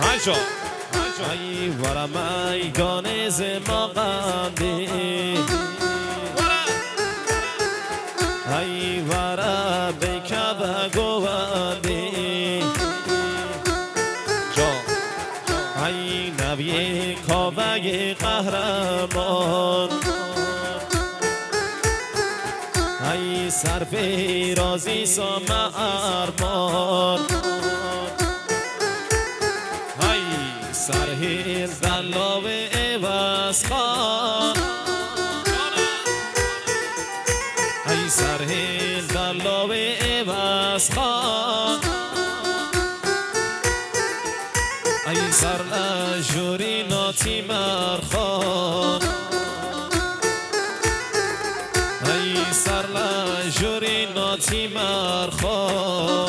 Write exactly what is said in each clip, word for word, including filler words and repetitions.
هاشو ای ورا میدان زما غمدی ای ورا بکب گواندی جا ای نبی کاوه قهرمان ای سرفی رازی سام ارمان ای سرهیل دلاو ایواز خان ای سرهیل دلاو ایواز خان ای سر لجوری ناتی مرخان ای سر لجوری ناتی مرخان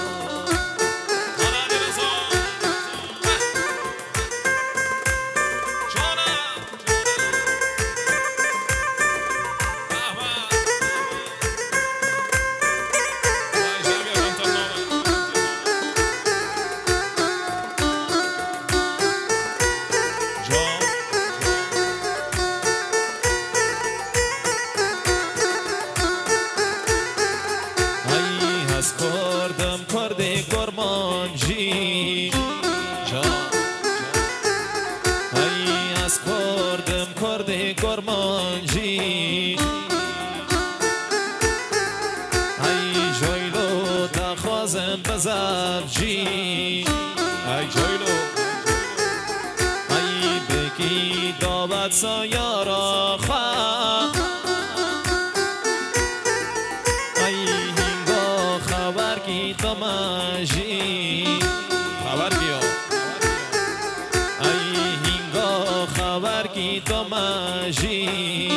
کردم کرده گرمانجی جا ای از کردم کرده گرمانجی ای جایلو دخوازم بزرجی ای جایلو ای بگی دابت سایارا خواه تماشی خبر کیا ای هنگا خبر کی تماشی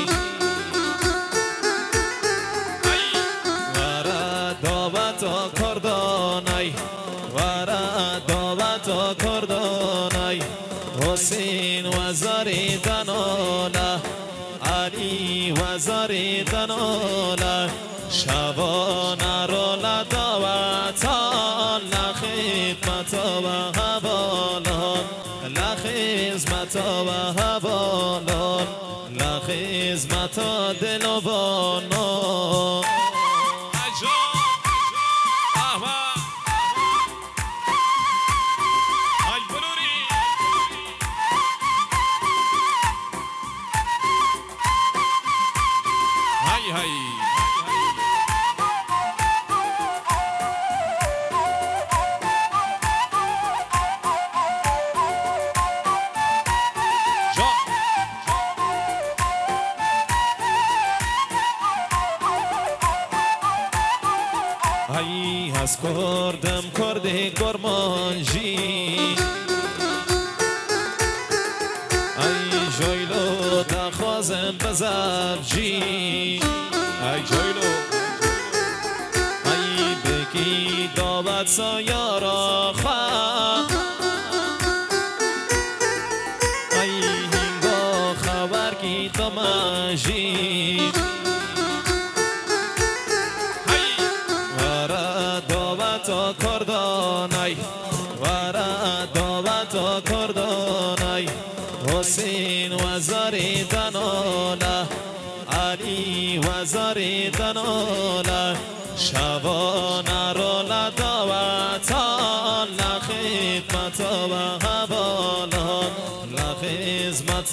ورا دعوت کردانای ورا دعوت کردانای حسین وزاری دنالا علی وزاری دنالا شبانه رو لداوتان لخدمت و حوالان لخدمت و حوالان لخدمت و دلوانان هی هی ای از کردم کرده گرمانجی ای جایلو دخوازم بزرجی ای جایلو ای بگی دابت سایارا خواه ای هنگا خبر کی تماشی دعوت کردانای ورا دعوت کردانای حسین وزاری دنالا علی وزاری دنالا شبانه رو لداوتان لخدمت و حوالان لخدمت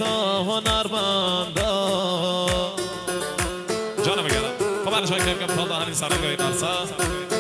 هنرمندان جانم گرم خب برای شما که میگم تا همین سرگاهی درسا